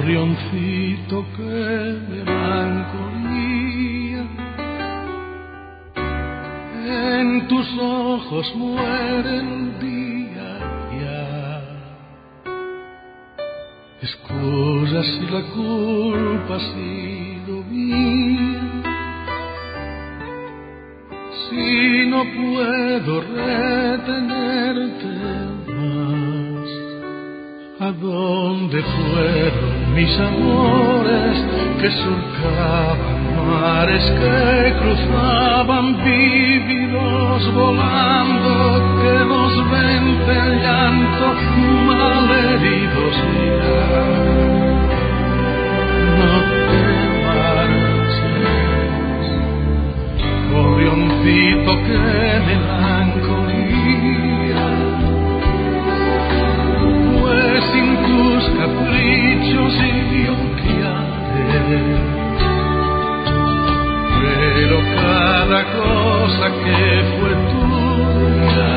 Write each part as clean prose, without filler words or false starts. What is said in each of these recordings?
gorrioncito, qué melancolía, en tus ojos muere el día ya. Excusa si la culpa ha sido mía, si no puedo retenerte más. ¿A dónde fueron mis amores que surcaban mares, que cruzaban vívidos volando, que nos vence el llanto, malheridos ya? No te marches, gorrioncito, qué melancolía, pues sin tus caprichos yo qué haré. Pero cada cosa que fue tuya,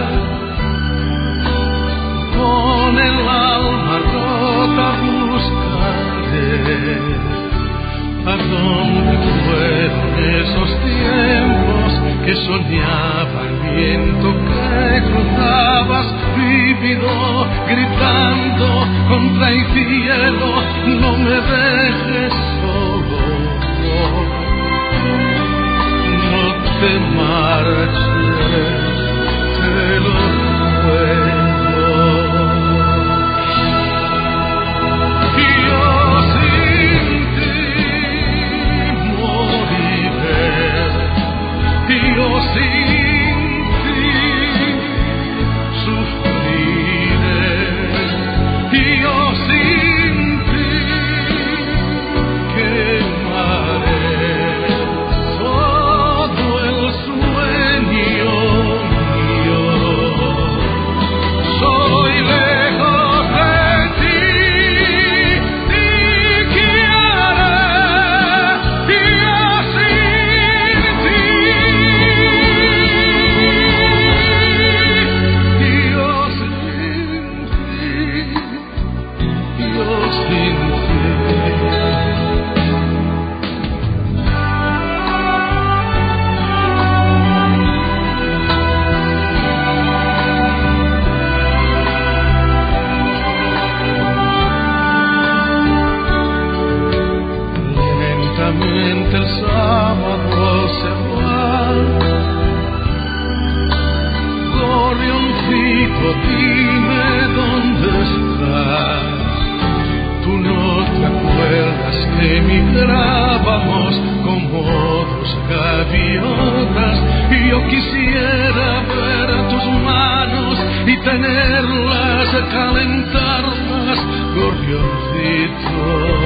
con el alma rota buscaré. ¿A dónde fueron esos tiempos que soñaba el viento que cruzabas vívido, gritando contra el cielo, no me dejes solo? No te marches, te lo ruego. Yo sin ti moriré, yo sin ti sufriré, yo sin ti quemaré todo el sueño mío. Soy lejos de ti, ¿qué haré? Yo sin ti, yo sin ti, yo sin ti. Lentamente el sábado se va, gorrioncito, dime dónde estás. Tú no te acuerdas que migrábamos como dos gaviotas, y yo quisiera ver tus manos y tenerlas, calentarlas, gorrioncito.